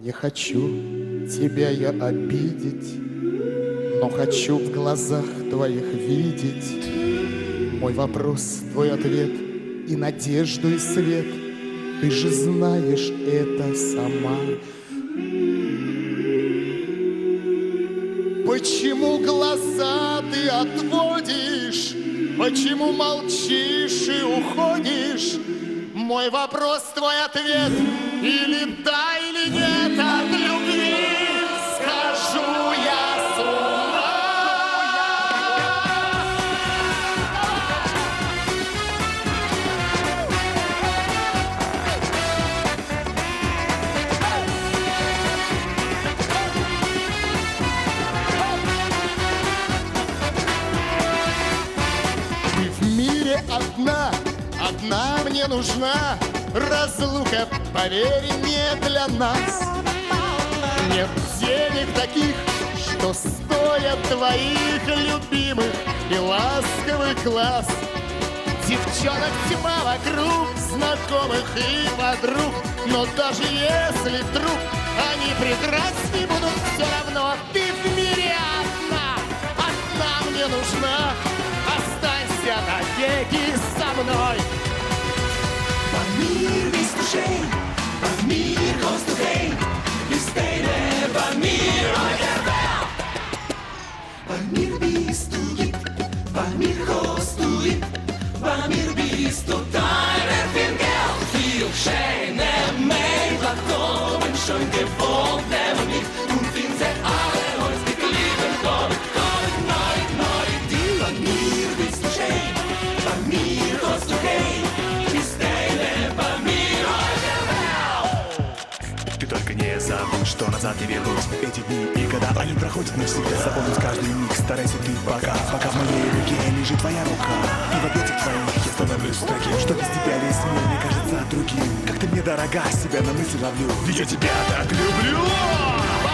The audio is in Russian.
Не хочу тебя я обидеть, но хочу в глазах твоих видеть мой вопрос, твой ответ и надежду, и свет. Ты же знаешь это сама. Почему глаза ты отводишь? Почему молчишь и уходишь? Мой вопрос, твой ответ, или да, или нет, от любви схожу я с ума. Ты в мире одна, одна мне нужна. Разлука, поверь, не для нас. Нет денег таких, что стоят твоих любимых и ласковых глаз. Девчонок тьма вокруг, знакомых и подруг, но даже если вдруг они прекрасны будут, все равно ты в мире одна, одна мне нужна. Останься навеки со мной. Pamir bist du schön, Pamir kommst du heim, bist deine Pamir heute Welt. Pamir bist du lieb, Pamir kommst du lieb, Pamir bist du deine viel Geld. Viel schöne Mädchen kommen schon gewohnt neben mich und sind sie alle uns mit Lieben kommen, kommen neu, die Pamir bist du schön, Pamir kommst du heim. Ты только не забудь, что назад не вернуть. Эти дни и года, они проходят навсегда. Запомнить каждый миг, старайся ты пока в моей руке лежит твоя рука. И в объятиях твоих я становлюсь таким, что без тебя весь мир мне кажется другим. Как ты мне дорога, себя на мысли ловлю, ведь я тебя так люблю.